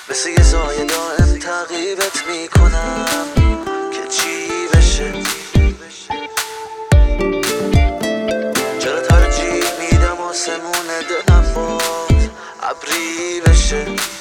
مثل یه سایه دائم تعقیبت میکنم که چی بشه. چرا ترجیح میدم آسمون دلم باز ابری بشه.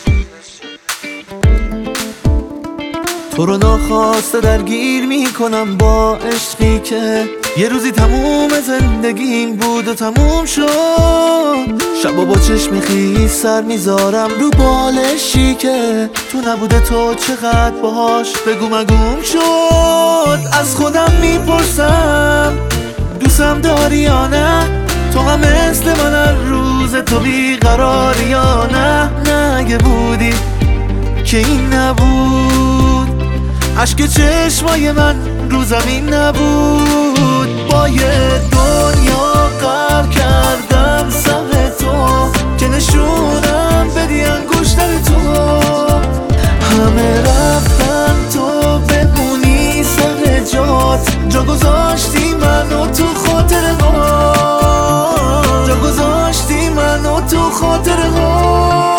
تو رو ناخواسته درگیر میکنم با عشقی که یه روزی تموم زندگیم بود و تموم شد. شبا با چشم خیس سر میذارم رو بالشی که تو نبوده تو چقدر باهاش بگو مگوم شد. از خودم میپرسم دوستم داری یا نه، تو هم مثل من هر روز تو بیقراری یا نه. نگه بودی که این نبود، عشق چشمای من رو زمین نبود. با یه دنیا غرق کردم سر تو که نشونم بدی انگشتر تو. همه رفتن تو بمونی سر جات، جا گذاشتی منو تو خاطرهات، جا گذاشتی منو تو خاطرهات.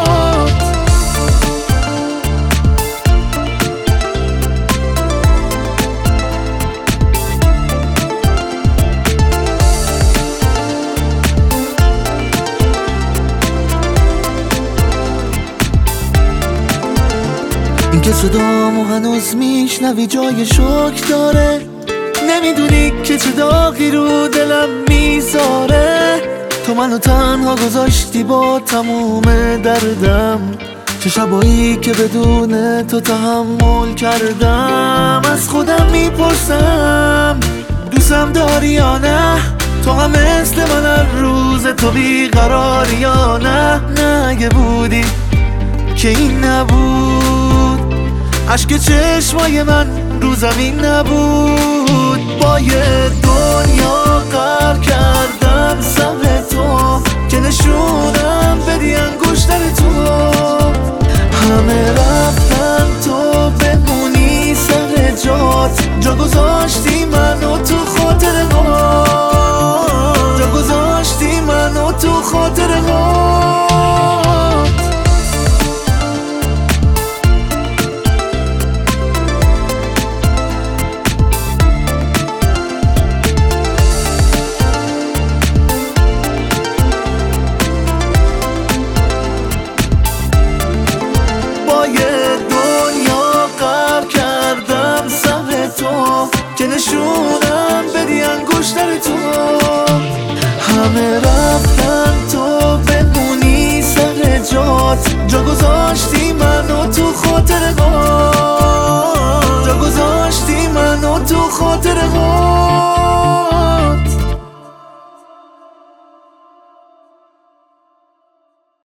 این که صدامو هنوز میشنوی جای شک داره، نمیدونی که چه داغی رو دلم میذاره. تو منو تنها گذاشتی با تموم دردم، چه شبایی که بدون تو تحمل کردم. از خودم میپرسم دوستم داری یا نه، تو هم مثل من هر روز تو بیقراری یا نه. نگه بودی که این نبود، عشق چشمای من رو زمین نبود. با یه دنیا غرق کردم سر تو که نشونم بدی انگشتر تو. همه رفتن تو بمونی سر جات، جا گذاشتی منو تو خاطرهات، جا گذاشتی منو تو خاطرهات. که نشونم بدی انگشتر تو. همه رفتن تو بمونی سر جات، جا گذاشتی منو تو خاطرهات، جا گذاشتی منو تو خاطرهات.